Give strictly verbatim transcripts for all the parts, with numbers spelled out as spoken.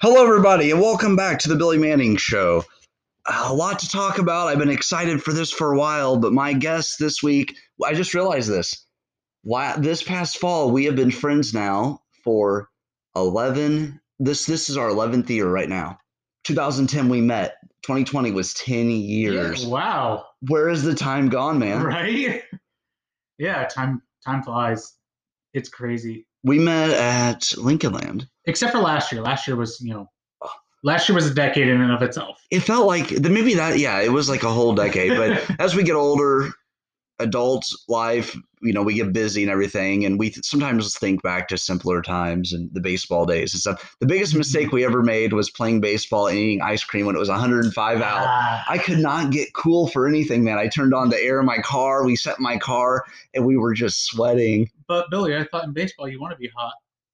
Hello, everybody, and welcome back to the Billy Manning Show. A lot to talk about. I've been excited for this for a while, but my guest this week, I just realized this. This past fall, we have been friends now for eleven. This this is our eleventh year right now. twenty ten, we met. twenty twenty was ten years. Yeah, wow. Where is the time gone, man? Right? Yeah, time time flies. It's crazy. We met at Lincoln Land. Except for last year. Last year was, you know, last year was a decade in and of itself. It felt like maybe that, yeah, it was like a whole decade. But as we get older, adults, life, you know, we get busy and everything. And we sometimes think back to simpler times and the baseball days and stuff. The biggest mistake we ever made was playing baseball and eating ice cream when it was one hundred five out. Ah. I could not get cool for anything, man. I turned on the air in my car. We set in my car and we were just sweating. But Billy, I thought in baseball you want to be hot.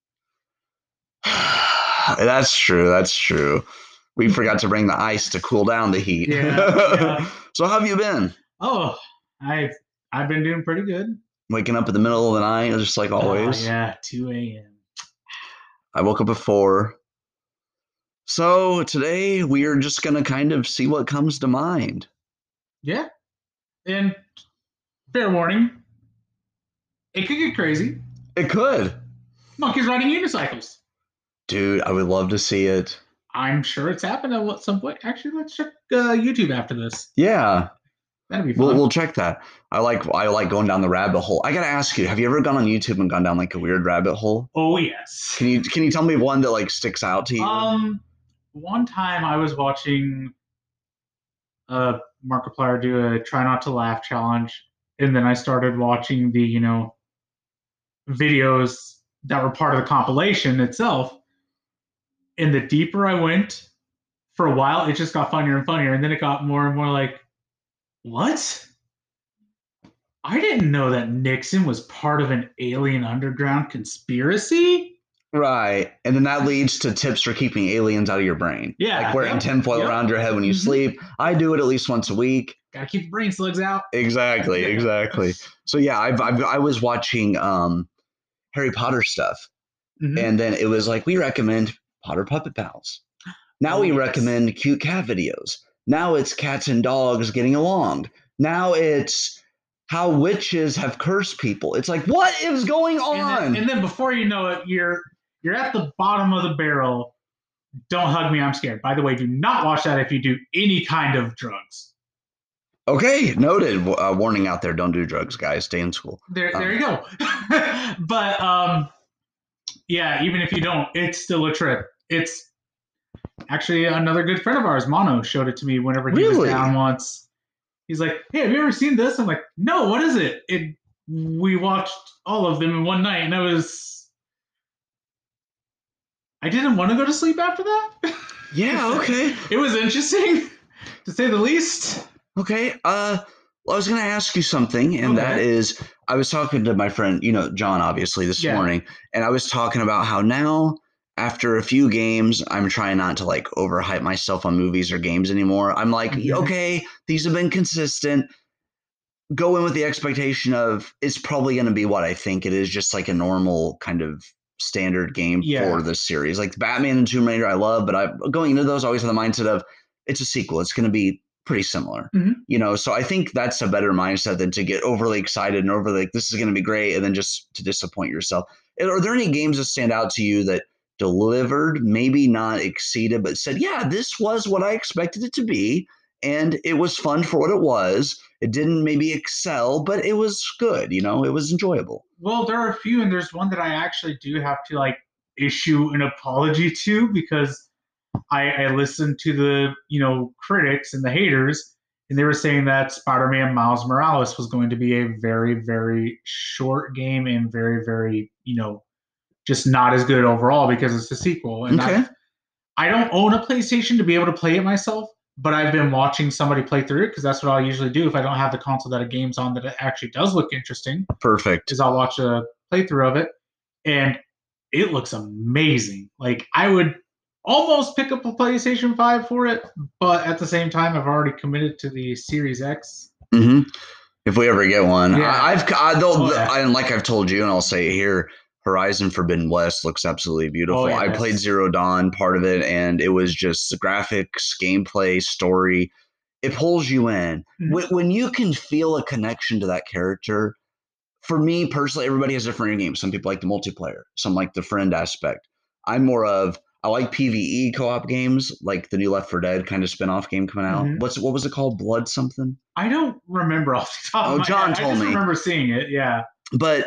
That's true. That's true. We forgot to bring the ice to cool down the heat. Yeah, yeah. So how have you been? Oh, I've I've been doing pretty good. Waking up in the middle of the night, just like always. Oh, yeah, two a.m. I woke up at four. So today we are just going to kind of see what comes to mind. Yeah. And fair warning, it could get crazy. It could. Monkeys riding unicycles. Dude, I would love to see it. I'm sure it's happened at some point. Actually, let's check uh, YouTube after this. Yeah. That'd be fun. We'll, we'll check that. I like I like going down the rabbit hole. I got to ask you, have you ever gone on YouTube and gone down like a weird rabbit hole? Oh, yes. Can you can you tell me one that like sticks out to you? Um, one time I was watching uh, Markiplier do a try not to laugh challenge, and then I started watching the, you know, videos that were part of the compilation itself. And the deeper I went, for a while, it just got funnier and funnier, and then it got more and more like, what? I didn't know that Nixon was part of an alien underground conspiracy? Right. And then that leads to tips for keeping aliens out of your brain. Yeah. Like wearing yep, tinfoil yep. around your head when you Mhm. sleep. I do it at least once a week. Gotta keep the brain slugs out. Exactly. Yeah. Exactly. So yeah, I've, I've I was watching um, Harry Potter stuff. Mhm. And then it was like, we recommend Potter Puppet Pals. Now Oh, we yes. recommend cute cat videos. Now it's cats and dogs getting along. Now it's how witches have cursed people. It's like, what is going on? And then, and then before you know it, you're you're at the bottom of the barrel. Don't hug me, I'm scared. By the way, do not watch that if you do any kind of drugs. Okay, noted. Uh, warning out there, don't do drugs, guys. Stay in school. There, Um, there you go. But um, yeah, even if you don't, it's still a trip. It's actually another good friend of ours, Mono, showed it to me whenever he Really? was down once. He's like, "Hey, have you ever seen this?" I'm like, "No, what is it?" It we watched all of them in one night, and I was, I didn't want to go to sleep after that. Yeah, okay. It was interesting, to say the least. Okay. Uh, well, I was going to ask you something, and that Okay. is, I was talking to my friend, you know, John, obviously, this Yeah. morning, and I was talking about how now, after a few games, I'm trying not to like overhype myself on movies or games anymore. I'm like, Mhm. okay, these have been consistent. Go in with the expectation of it's probably going to be what I think it is, just like a normal kind of standard game Yeah. for this series. Like Batman and Tomb Raider, I love, but I'm going into those always with the mindset of it's a sequel. It's going to be pretty similar, Mhm. you know? So I think that's a better mindset than to get overly excited and overly like, this is going to be great. And then just to disappoint yourself. Are there any games that stand out to you that delivered, maybe not exceeded, but said, yeah, this was what I expected it to be. And it was fun for what it was. It didn't maybe excel, but it was good. You know, it was enjoyable. Well, there are a few, and there's one that I actually do have to like issue an apology to because I, I listened to the, you know, critics and the haters, and they were saying that Spider-Man Miles Morales was going to be a very, very short game and very, very, you know, just not as good overall because it's a sequel. And Okay. I, I don't own a PlayStation to be able to play it myself, but I've been watching somebody play through it because that's what I'll usually do if I don't have the console that a game's on that it actually does look interesting. Perfect. Is I'll watch a playthrough of it, and it looks amazing. Like I would almost pick up a PlayStation five for it, but at the same time, I've already committed to the Series X. Mm-hmm. If we ever get one, Yeah. I, I've I, they'll, Oh, yeah. I, and like I've told you, and I'll say it here, Horizon Forbidden West looks absolutely beautiful. Oh, I played yes. Zero Dawn, part of it, and it was just the graphics, gameplay, story. It pulls you in. Mhm. When, when you can feel a connection to that character, for me personally, everybody has different games. Some people like the multiplayer, some like the friend aspect. I'm more of I like PvE co-op games, like the new Left four Dead kind of spin-off game coming out. Mhm. What's what was it called? Blood something? I don't remember off the top Oh, of my John head. I told just me. remember seeing it. Yeah. But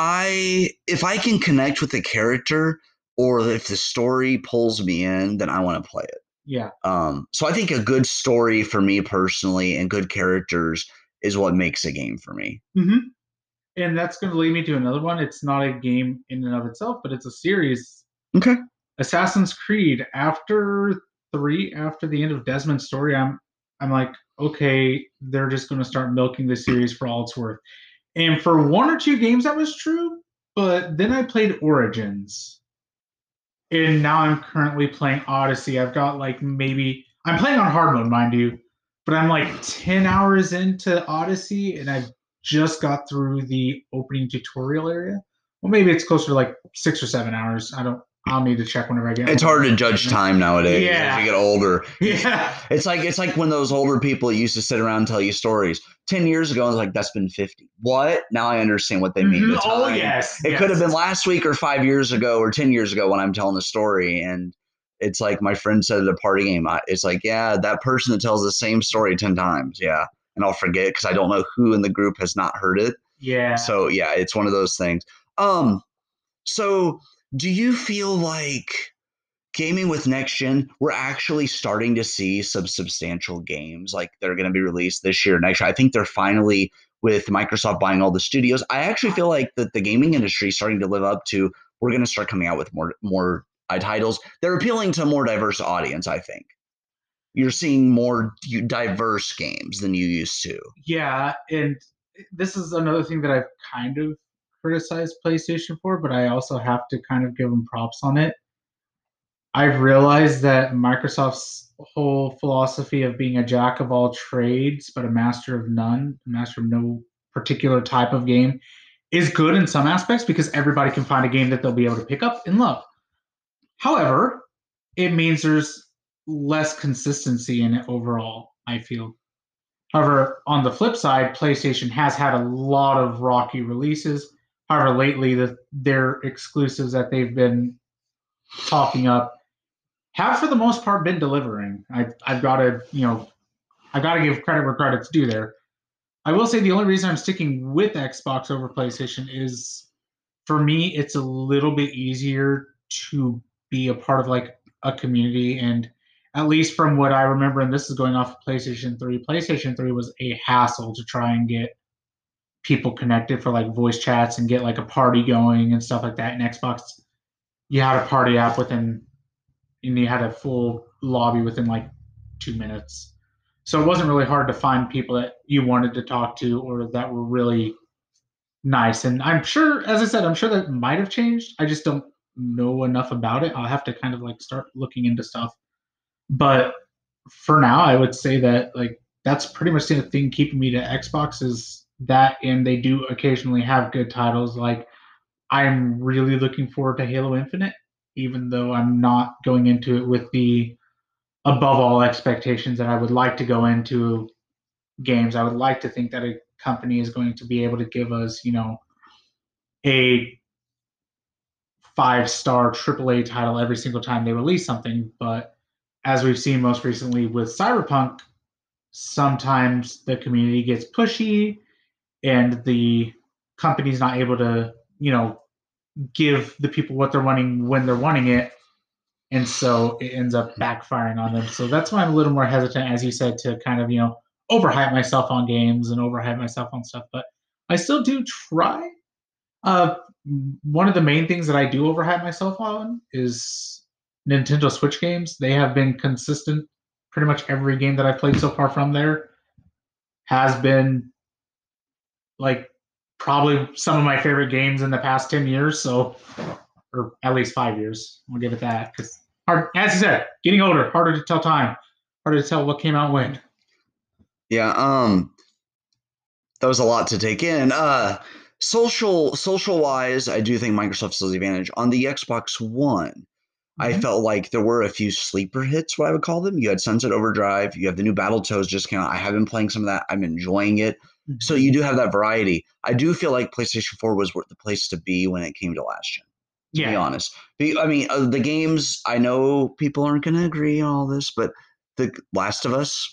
I if I can connect with the character or if the story pulls me in, then I want to play it. Yeah. Um, so I think a good story for me personally and good characters is what makes a game for me. hmm And that's going to lead me to another one. It's not a game in and of itself, but it's a series. Okay. Assassin's Creed. After three, after the end of Desmond's story, I'm I'm like, okay, they're just going to start milking the series for all it's worth. And for one or two games, that was true. But then I played Origins, and now I'm currently playing Odyssey. I've got like maybe I'm playing on hard mode, mind you, but I'm like ten hours into Odyssey, and I've just got through the opening tutorial area. Well, maybe it's closer to like six or seven hours. I don't. I'll need to check whenever I get. It's hard to judge time nowadays Yeah. as you get older. Yeah. It's like it's like when those older people used to sit around and tell you stories. Ten years ago, I was like, that's been fifty. What? Now I understand what they mean. Mhm. The Oh time. yes. It yes. could have been last week or five years ago or ten years ago when I'm telling the story. And it's like my friend said at a party game, I, it's like, yeah, that person that tells the same story ten times. Yeah. And I'll forget because I don't know who in the group has not heard it. Yeah. So yeah, it's one of those things. Um, so do you feel like gaming with next gen, we're actually starting to see some substantial games like they're going to be released this year, next year? I think they're finally, with Microsoft buying all the studios, I actually feel like that the gaming industry is starting to live up to, we're going to start coming out with more more uh, titles. They're appealing to a more diverse audience, I think. You're seeing more diverse games than you used to. Yeah, and this is another thing that I've kind of criticized PlayStation for, but I also have to kind of give them props on it. I've realized that Microsoft's whole philosophy of being a jack of all trades but a master of none, a master of no particular type of game, is good in some aspects because everybody can find a game that they'll be able to pick up and love. However, it means there's less consistency in it overall, I feel. However, on the flip side, PlayStation has had a lot of rocky releases. However, lately the, their exclusives that they've been talking up have, for the most part, been delivering. I've I've got to you know I got to give credit where credit's due there. I will say the only reason I'm sticking with Xbox over PlayStation is, for me, it's a little bit easier to be a part of like a community, and at least from what I remember, and this is going off of PlayStation three, PlayStation three was a hassle to try and get people connected for like voice chats and get like a party going and stuff like that. In Xbox, you had a party app within, and you had a full lobby within like two minutes. So it wasn't really hard to find people that you wanted to talk to or that were really nice. And I'm sure, as I said, I'm sure that might have changed. I just don't know enough about it. I'll have to kind of like start looking into stuff. But for now, I would say that like that's pretty much the thing keeping me to Xbox is that, and they do occasionally have good titles. Like I'm really looking forward to Halo Infinite, even though I'm not going into it with the above all expectations that I would like to go into games. I would like to think that a company is going to be able to give us, you know, a five star triple A title every single time they release something. But as we've seen most recently with Cyberpunk, sometimes the community gets pushy and the company's not able to, you know, give the people what they're wanting when they're wanting it. And so it ends up backfiring on them. So that's why I'm a little more hesitant, as you said, to kind of, you know, overhype myself on games and overhype myself on stuff. But I still do try. Uh, one of the main things that I do overhype myself on is Nintendo Switch games. They have been consistent. Pretty much every game that I've played so far from there has been like probably some of my favorite games in the past ten years. So, or at least five years. I'll give it that. Because, as you said, getting older, harder to tell time, harder to tell what came out when. Yeah, um, that was a lot to take in. Uh, social social wise, I do think Microsoft still has the advantage. On the Xbox One, I Mhm. felt like there were a few sleeper hits, what I would call them. You had Sunset Overdrive, you have the new Battletoads just came out. I have been playing some of that. I'm enjoying it. So Mhm. you do have that variety. I do feel like PlayStation four was the place to be when it came to last gen, to be Yeah. honest. Be- I mean, uh, the games, I know people aren't going to agree on all this, but The Last of Us,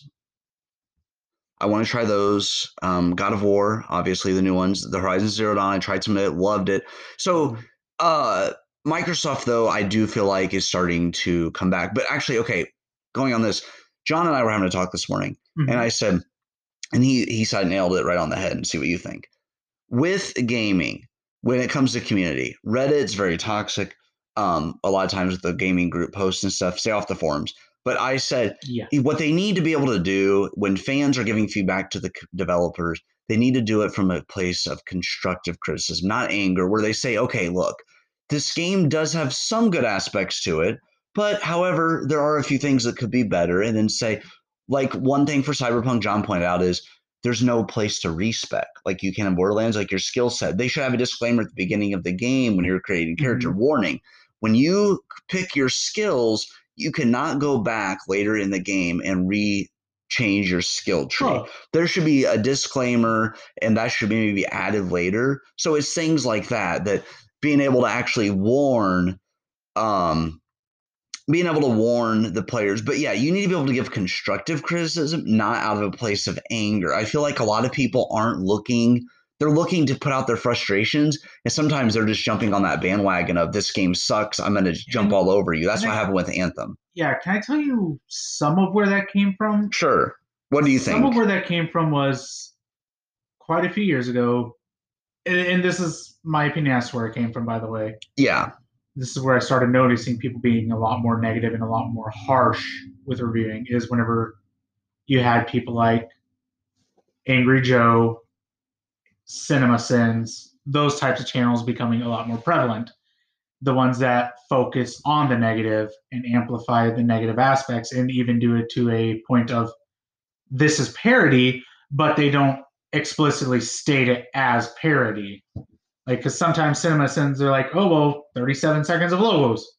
I want to try those. Um, God of War, obviously the new ones. The Horizon Zero Dawn, I tried some of it, loved it. So, Mhm. uh, Microsoft, though, I do feel like is starting to come back. But actually, okay, going on this, John and I were having a talk this morning, and Mhm. I said, and he he said nailed it right on the head. And see what you think. With gaming, when it comes to community, Reddit's very toxic. Um, a lot of times with the gaming group posts and stuff, stay off the forums. But I said Yeah. what they need to be able to do when fans are giving feedback to the developers, they need to do it from a place of constructive criticism, not anger, where they say, okay, look, this game does have some good aspects to it, but however, there are a few things that could be better. And then say, like one thing for Cyberpunk, John pointed out is there's no place to respec like you can in Borderlands, like your skill set. They should have a disclaimer at the beginning of the game when you're creating character. Mhm. Warning: when you pick your skills, you cannot go back later in the game and re change your skill tree. Oh, There should be a disclaimer, and that should maybe be added later. So it's things like that that being able to actually warn um being able to warn the players. But yeah, you need to be able to give constructive criticism, not out of a place of anger. I feel like a lot of people aren't looking, they're looking to put out their frustrations. And sometimes they're just jumping on that bandwagon of this game sucks. I'm going to jump and all over you. That's can what I happened with Anthem. yeah, can I tell you some of where that came from? Sure. What do you Some of think? where that came from was quite a few years ago, and, and this is my opinion as to where it came from, by the way. Yeah. This is where I started noticing people being a lot more negative and a lot more harsh with reviewing, is whenever you had people like Angry Joe, Cinema Sins, those types of channels becoming a lot more prevalent. The ones that focus on the negative and amplify the negative aspects and even do it to a point of this is parody, but they don't explicitly state it as parody. Like, because sometimes Cinema Sins are like, oh, well, thirty-seven seconds of logos.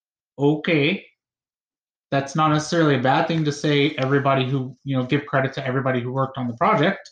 Okay. That's not necessarily a bad thing to say. Everybody who, you know, give credit to everybody who worked on the project.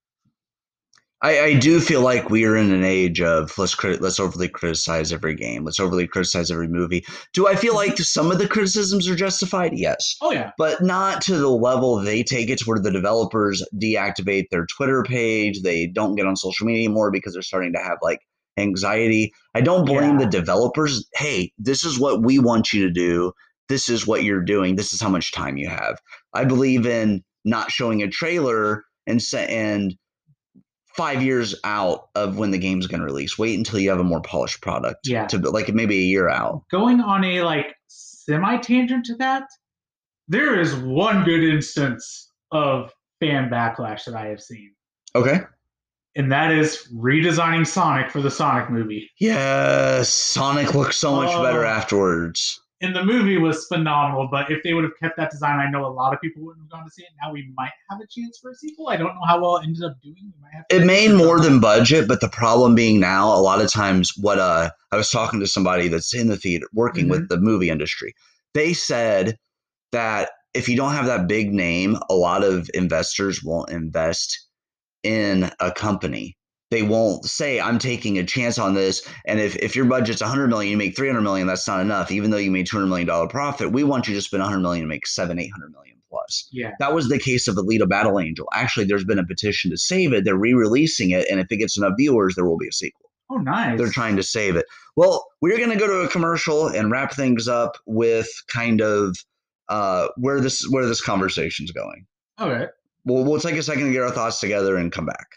I, I do feel like we are in an age of let's crit- let's overly criticize every game, let's overly criticize every movie. Do I feel like some of the criticisms are justified? Yes, Oh, yeah. but not to the level they take it to where the developers deactivate their Twitter page. They don't get on social media anymore because they're starting to have like anxiety. I don't blame the Yeah. developers. Hey, this is what we want you to do. This is what you're doing. This is how much time you have. I believe in not showing a trailer and say, and five years out of when the game's going to release. Wait until you have a more polished product Yeah. to like maybe a year out. Going on a like semi tangent to that, there is one good instance of fan backlash that I have seen, Okay. and that is redesigning Sonic for the Sonic movie. Yes, Sonic looks so much better Oh, afterwards. and the movie was phenomenal, but if they would have kept that design, I know a lot of people wouldn't have gone to see it. Now we might have a chance for a sequel. I don't know how well it ended up doing. We might have to It do made research on more that. than budget, but the problem being now, a lot of times, what uh, I was talking to somebody that's in the theater working with Mm-hmm. the movie industry. They said that if you don't have that big name, a lot of investors won't invest in a company. They won't say, I'm taking a chance on this. And if, if your budget's one hundred million, you make three hundred million, that's not enough. Even though you made two hundred million dollars profit, we want you to spend one hundred million to make seven, eight hundred million plus. Yeah. That was the case of Alita Battle Angel. Actually, there's been a petition to save it. They're re-releasing it. And if it gets enough viewers, there will be a sequel. Oh, nice. They're trying to save it. Well, we're going to go to a commercial and wrap things up with kind of uh, where this where this conversation's going. Okay. We'll, we'll take a second to get our thoughts together and come back.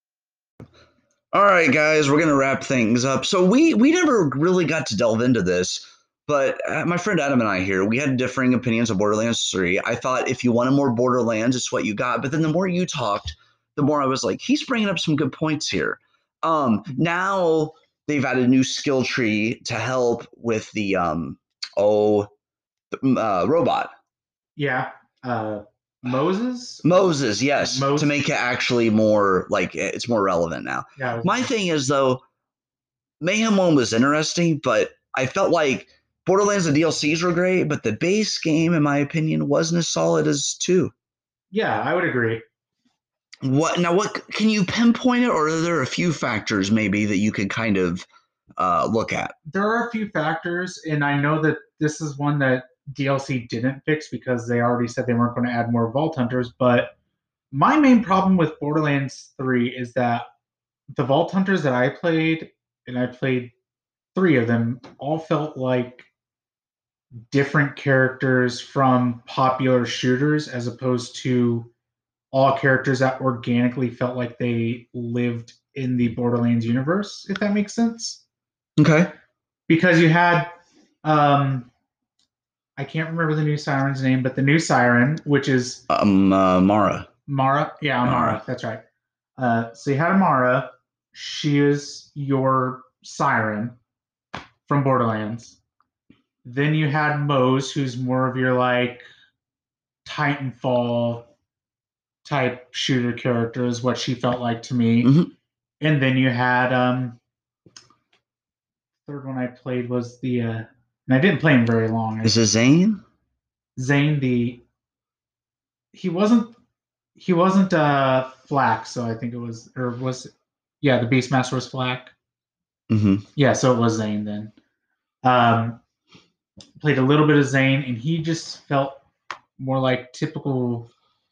All right, guys, we're gonna wrap things up. So we we never really got to delve into this, but uh, my friend Adam and I here, we had differing opinions of Borderlands three. I thought if you wanted more Borderlands, it's what you got. But then the more you talked, the more I was like, he's bringing up some good points here. Um, now they've added a new skill tree to help with the um oh uh, robot. Yeah. Uh, Moses. Moses, yes, Moses. to make it actually more like it's more relevant now. Yeah. My thing is though, Mayhem one was interesting, but I felt like Borderlands the D L Cs were great, but the base game, in my opinion, wasn't as solid as two. Yeah, I would agree. What now? What can you pinpoint it, or are there a few factors maybe that you could kind of uh, look at? There are a few factors, and I know that this is one that D L C didn't fix because they already said they weren't going to add more Vault Hunters. But my main problem with Borderlands three is that the Vault Hunters that I played, and I played three of them, all felt like different characters from popular shooters as opposed to all characters that organically felt like they lived in the Borderlands universe, if that makes sense. Okay. Because you had, um, I can't remember the new Siren's name, but the new Siren, which is um uh, Mara. Mara. Yeah, Mara. Mara. That's right. Uh, so you had Mara. She is your Siren from Borderlands. Then you had Mose, who's more of your like Titanfall type shooter character, is what she felt like to me. Mm-hmm. And then you had um third one I played was the uh and I didn't play him very long. Is it Zane? Zane the he wasn't he wasn't uh Flak, so I think it was or was yeah, the Beastmaster was Flak. Mm-hmm. Yeah, so it was Zane then. Um played a little bit of Zane, and he just felt more like typical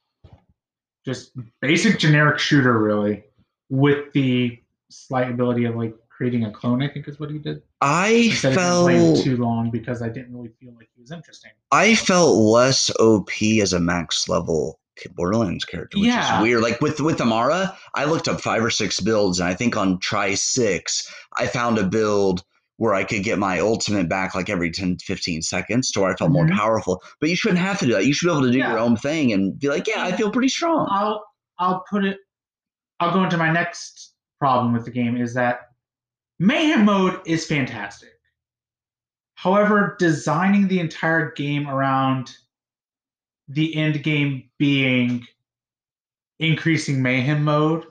just basic generic shooter, really, with the slight ability of like creating a clone, I think is what he did. I Instead felt of playing too long because I didn't really feel like he was interesting. I felt less O P as a max level Borderlands character, which yeah. is weird. Like with with Amara, I looked up five or six builds, and I think on try six, I found a build where I could get my ultimate back like every ten, fifteen seconds to where I felt mm-hmm. more powerful. But you shouldn't have to do that. You should be able to do yeah. your own thing and be like, yeah, I feel pretty strong. I'll I'll put it I'll go into my next problem with the game is that Mayhem mode is fantastic. However, designing the entire game around the end game being increasing Mayhem mode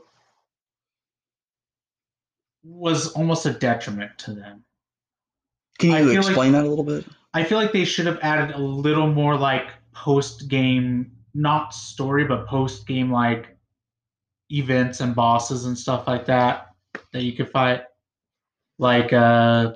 was almost a detriment to them. Can you explain like, that a little bit? I feel like they should have added a little more like post-game, not story, but post-game like events and bosses and stuff like that that you could fight. Like, uh,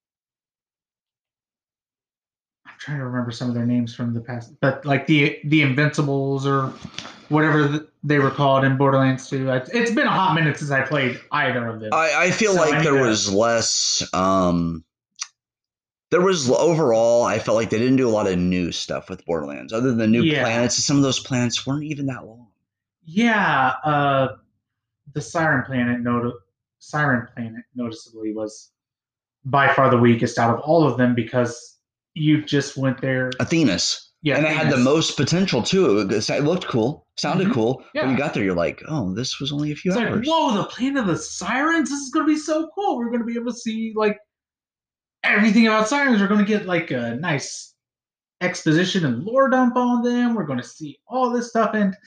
I'm trying to remember some of their names from the past, but like the the Invincibles or whatever they were called in Borderlands two. It's been a hot minute since I played either of them. I, I feel so like I there to... was less. Um, there was overall, I felt like they didn't do a lot of new stuff with Borderlands, other than new yeah. planets. Some of those planets weren't even that long. Yeah, uh, the Siren planet, not- Siren planet, noticeably was by far the weakest out of all of them because you just went there. Athenas. Yeah, and it had the most potential too. It, it looked cool, sounded mm-hmm. cool. Yeah. When you got there, you're like, oh, this was only a few it's hours. Like, whoa, the planet of the Sirens? This is going to be so cool. We're going to be able to see like everything about Sirens. We're going to get like a nice exposition and lore dump on them. We're going to see all this stuff. And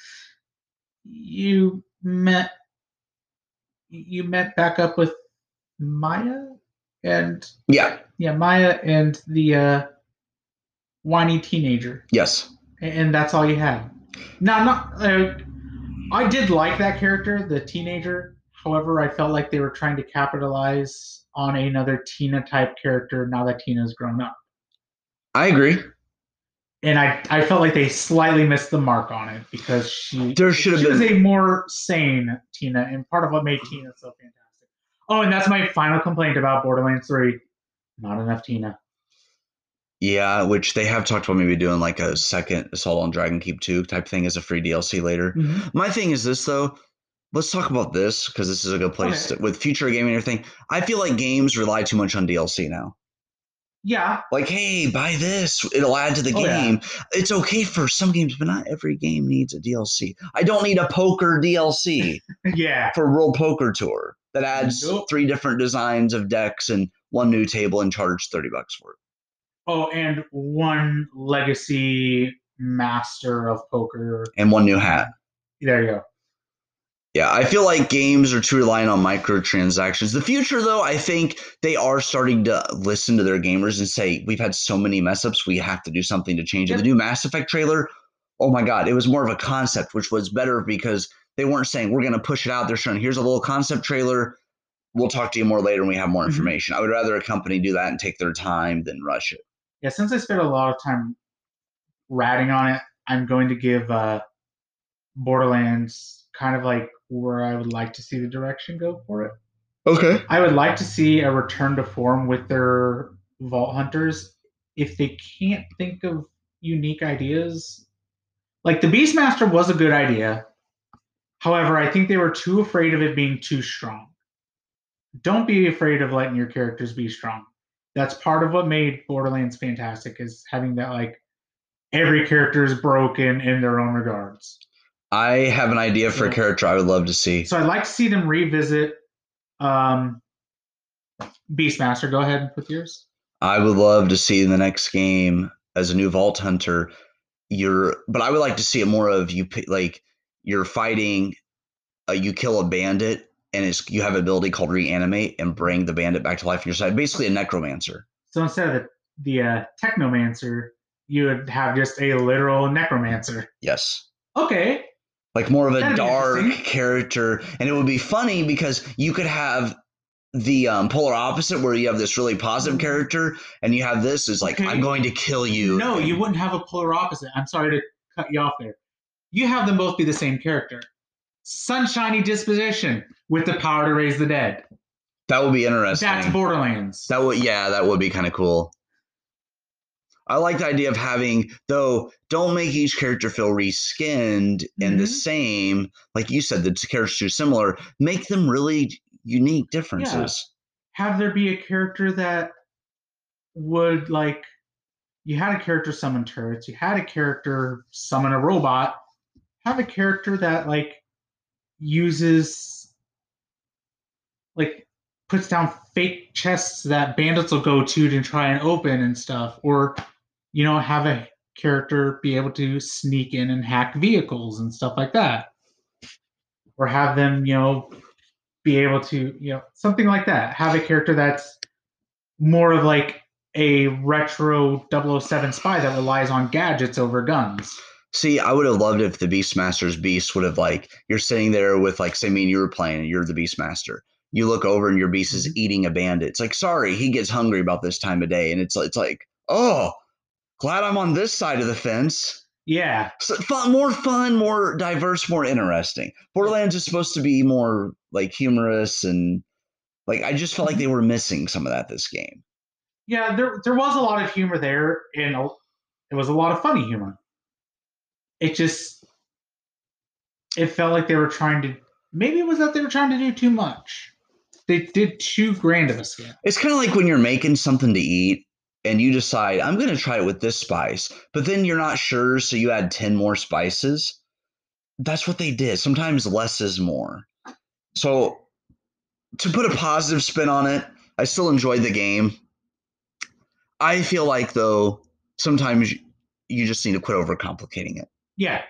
you met, you met back up with Maya and yeah, yeah, Maya and the uh, whiny teenager. Yes, and that's all you had. Now, not uh, I did like that character, the teenager. However, I felt like they were trying to capitalize on another Tina type character now that Tina's grown up. I agree. And I, I felt like they slightly missed the mark on it because she, there should have she been was a more sane Tina, and part of what made Tina so fantastic. Oh, and that's my final complaint about Borderlands three. Not enough Tina. Yeah, which they have talked about maybe doing like a second Assault on Dragon Keep two type thing as a free D L C later. Mm-hmm. My thing is this, though. Let's talk about this because this is a good place okay. to, with future gaming and everything. I feel like games rely too much on D L C now. Yeah. Like, hey, buy this. It'll add to the oh, game. Yeah. It's okay for some games, but not every game needs a D L C. I don't need a poker D L C yeah. for World Poker Tour that adds nope. three different designs of decks and one new table and charge thirty bucks for it. Oh, and one legacy master of poker. And one new hat. There you go. Yeah, I feel like games are too reliant on microtransactions. The future, though, I think they are starting to listen to their gamers and say, we've had so many mess ups, we have to do something to change it. Yep. The new Mass Effect trailer, oh my God, it was more of a concept, which was better because they weren't saying, we're going to push it out. They're showing, here's a little concept trailer. We'll talk to you more later when we have more information. Mm-hmm. I would rather a company do that and take their time than rush it. Yeah, since I spent a lot of time ratting on it, I'm going to give uh, Borderlands kind of like where I would like to see the direction go for it. Okay. I would like to see a return to form with their Vault Hunters. If they can't think of unique ideas, like the Beastmaster was a good idea. However, I think they were too afraid of it being too strong. Don't be afraid of letting your characters be strong. That's part of what made Borderlands fantastic, is having that, like, every character is broken in their own regards. I have an idea for so, a character I would love to see. So I'd like to see them revisit um, Beastmaster. Go ahead with yours. I would love to see in the next game as a new Vault Hunter, you're, but I would like to see it more of you, like you're fighting, uh, you kill a bandit, and it's you have an ability called Reanimate and bring the bandit back to life on your side. Basically a necromancer. So instead of the, the uh, technomancer, you would have just a literal necromancer. Yes. Okay. Like more of a That'd dark character. And it would be funny because you could have the um, polar opposite where you have this really positive character and you have this is like, okay. I'm going to kill you. No, you wouldn't have a polar opposite. I'm sorry to cut you off there. You have them both be the same character. Sunshiny disposition with the power to raise the dead. That would be interesting. That's Borderlands. That would, yeah, that would be kind of cool. I like the idea of having, though, don't make each character feel reskinned mm-hmm. and the same. Like you said, the characters are too similar. Make them really unique differences. Yeah. Have there be a character that would, like, you had a character summon turrets, you had a character summon a robot, have a character that, like, uses, like, puts down fake chests that bandits will go to to try and open and stuff, or, you know, have a character be able to sneak in and hack vehicles and stuff like that, or have them, you know, be able to, you know, something like that. Have a character that's more of like a retro double oh seven spy that relies on gadgets over guns. See, I would have loved if the Beastmaster's beast would have, like, you're sitting there with, like, say me and you were playing and you're the Beastmaster. You look over and your beast is eating a bandit. It's like, sorry, he gets hungry about this time of day. And it's, it's like, oh, glad I'm on this side of the fence. Yeah. So fun, more fun, more diverse, more interesting. Borderlands is supposed to be more, like, humorous and, like, I just felt like they were missing some of that this game. Yeah, there there was a lot of humor there, and a, it was a lot of funny humor. It just, it felt like they were trying to, maybe it was that they were trying to do too much. They did too grand of a scale. It's kind of like when you're making something to eat and you decide, I'm going to try it with this spice, but then you're not sure, so you add ten more spices. That's what they did. Sometimes less is more. So to put a positive spin on it, I still enjoyed the game. I feel like, though, sometimes you just need to quit overcomplicating it. Yeah.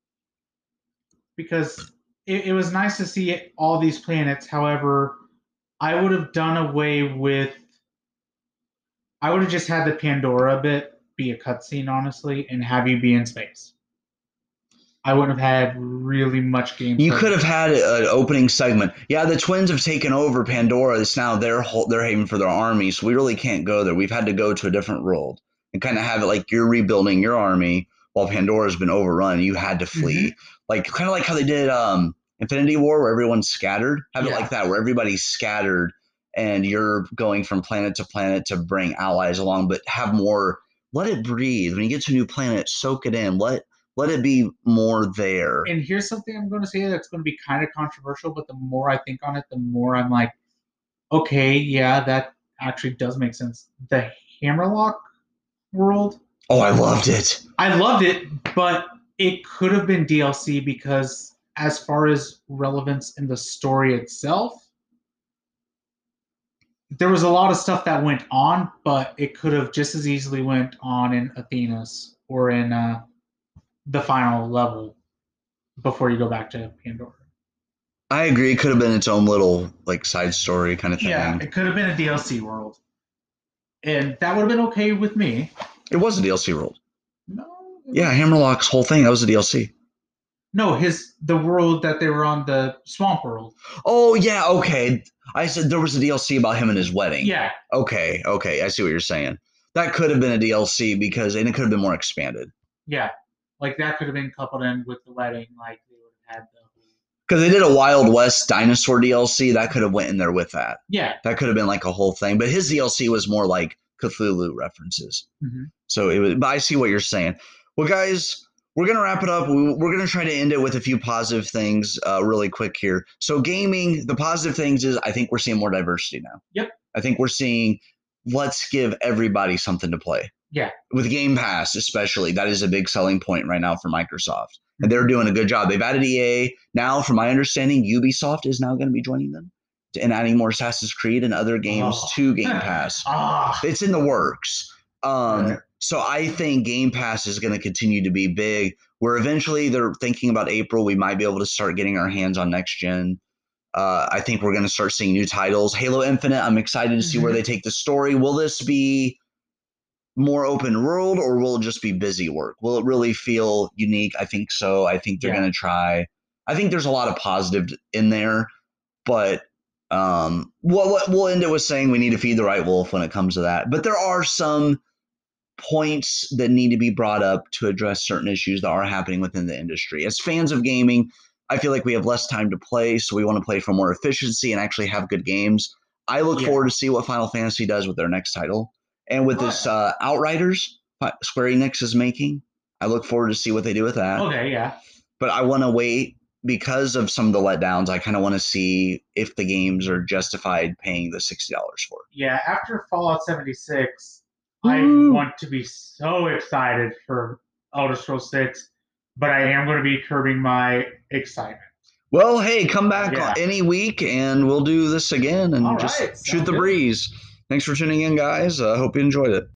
Because it, it was nice to see it, all these planets. However, I would have done away with, I would have just had the Pandora bit be a cutscene, honestly, and have you be in space. I wouldn't have had really much game. You could have had an opening segment. Yeah, the twins have taken over Pandora. It's now their whole, their haven for their army, so we really can't go there. We've had to go to a different world and kind of have it like you're rebuilding your army while Pandora's been overrun. You had to flee. Mm-hmm. Like kind of like how they did um, Infinity War, where everyone's scattered. Have yeah. it like that, where everybody's scattered and you're going from planet to planet to bring allies along, but have more. Let it breathe. When you get to a new planet, soak it in. Let Let it be more there. And here's something I'm going to say that's going to be kind of controversial, but the more I think on it, the more I'm like, okay, yeah, that actually does make sense. The Hammerlock world. Oh, I loved it. I loved it, but it could have been D L C because as far as relevance in the story itself, there was a lot of stuff that went on, but it could have just as easily went on in Athena's or in... Uh, the final level before you go back to Pandora. I agree. It could have been its own little like side story kind of thing. Yeah, it could have been a D L C world, and that would have been okay with me. It was a D L C world. No. Yeah, Hammerlock's whole thing, that was a D L C. No, his the world that they were on, the swamp world. Oh yeah, okay. I said there was a D L C about him and his wedding. Yeah. Okay, okay. I see what you're saying. That could have been a D L C because and it could have been more expanded. Yeah. Like that could have been coupled in with the wedding, like they would have had the because they did a Wild West dinosaur D L C that could have went in there with that. Yeah. That could have been like a whole thing. But his D L C was more like Cthulhu references. Mm-hmm. So it was, but I see what you're saying. Well, guys, we're going to wrap it up. We're going to try to end it with a few positive things uh, really quick here. So gaming, the positive things is I think we're seeing more diversity now. Yep. I think we're seeing let's give everybody something to play. Yeah. With Game Pass, especially, that is a big selling point right now for Microsoft. And they're doing a good job. They've added E A. Now, from my understanding, Ubisoft is now going to be joining them and adding more Assassin's Creed and other games oh. to Game Pass. oh. It's in the works. Um, yeah. So I think Game Pass is going to continue to be big, where eventually they're thinking about April. We might be able to start getting our hands on next gen. Uh, I think we're going to start seeing new titles. Halo Infinite, I'm excited to see mm-hmm. where they take the story. Will this be more open world or will it just be busy work? Will it really feel unique? I think so. I think they're yeah. going to try. I think there's a lot of positive in there, but um, we'll, we'll end it with saying we need to feed the right wolf when it comes to that. But there are some points that need to be brought up to address certain issues that are happening within the industry. As fans of gaming, I feel like we have less time to play, so we want to play for more efficiency and actually have good games. I look yeah. forward to see what Final Fantasy does with their next title. And with oh, this uh, Outriders, Square Enix is making, I look forward to see what they do with that. Okay, yeah. But I want to wait because of some of the letdowns. I kind of want to see if the games are justified paying the sixty dollars for it. Yeah, after Fallout seventy-six, Ooh. I want to be so excited for Elder Scrolls six, but I am going to be curbing my excitement. Well, hey, come back yeah. any week and we'll do this again and All just right, shoot the good. breeze. Thanks for tuning in, guys. I uh, hope you enjoyed it.